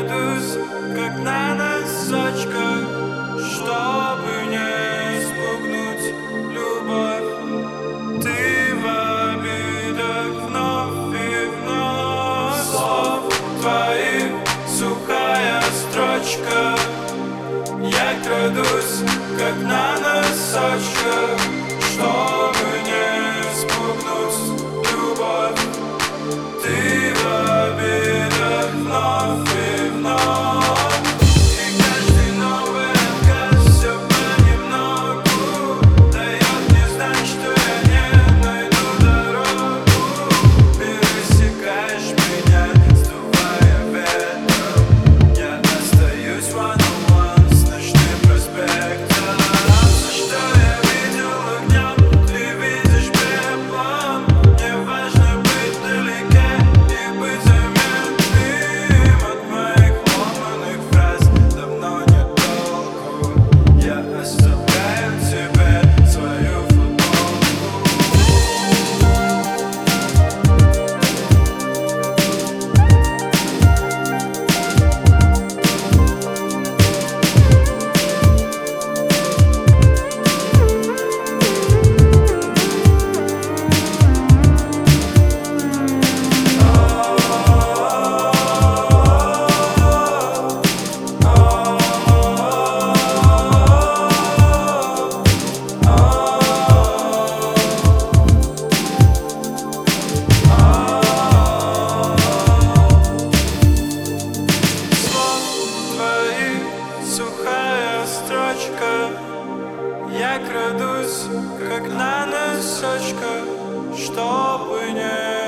крадусь, как на носочках, чтобы не спугнуть любовь. Ты в обидах вновь и вновь. Слов твоих сухая строчка. Я крадусь, как на носочках, чтобы не спугнуть любовь. Ты в обидах вновь и вновь. И каждый новый отказ все понемногу дает мне знать, что я не найду дорогу. Пересекаешь меня, сдувая ветром. Я остаюсь one-on-one с ночным проспектом. Все, что я видел огнем, ты видишь пеплом. Мне важно быть вдалеке и быть заметным. От моих ломаных фраз давно нет толку. Я оставляю тебе свою футболку. Сухая строчка. Я крадусь, как на носочках, чтобы не